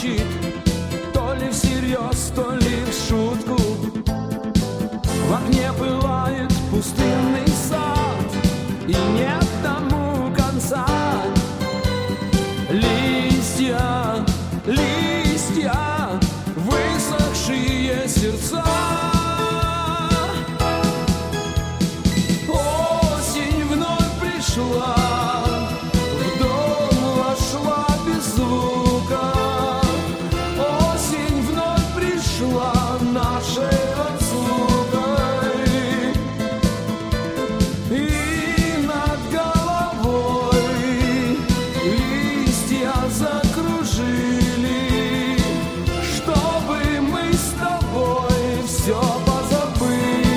молчит, то ли всерьез, то ли в шутку. В окне пылает пустынный сад, и нет тому конца. Листья, листья, высохшие сердца. Осень вновь пришла, в дом вошла без звука. Осень вновь пришла нашей разлукой, и над головой листья закружили, чтобы мы с тобой все позабыли.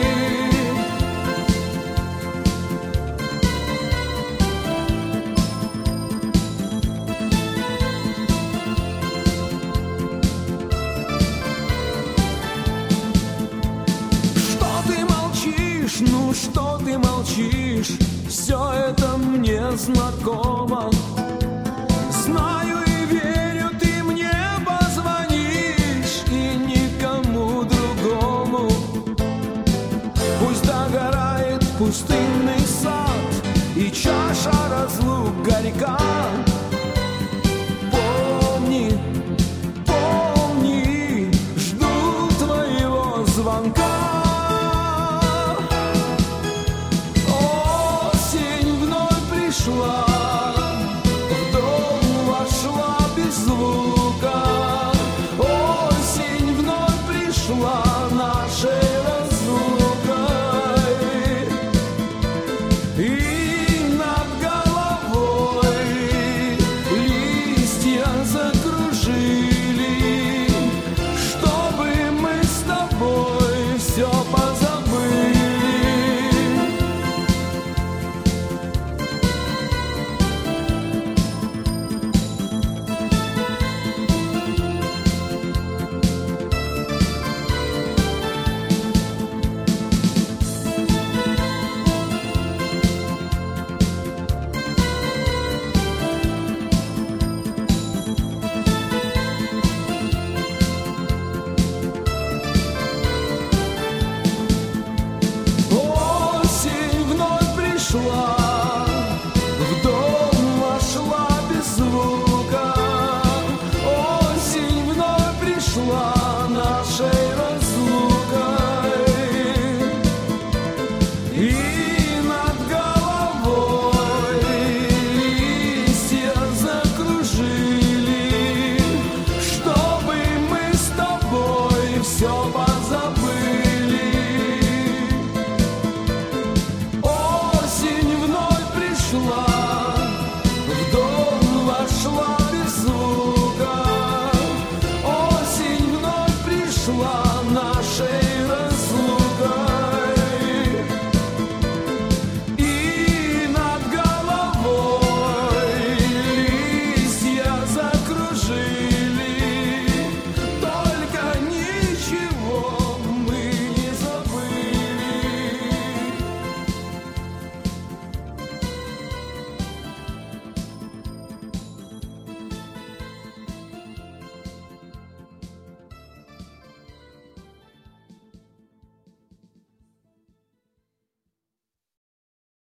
Что ты молчишь, ну что ты молчишь? Все это мне знакомо. Знаю и верю, ты мне позвонишь, и никому другому. Пусть догорает пустынный сад, и чаша разлук горька. Помни, помни, жду твоего звонка. Осень вновь пришла, в дом вошла без звука. Осень вновь пришла нашей разлукой, и над головой листья закружили,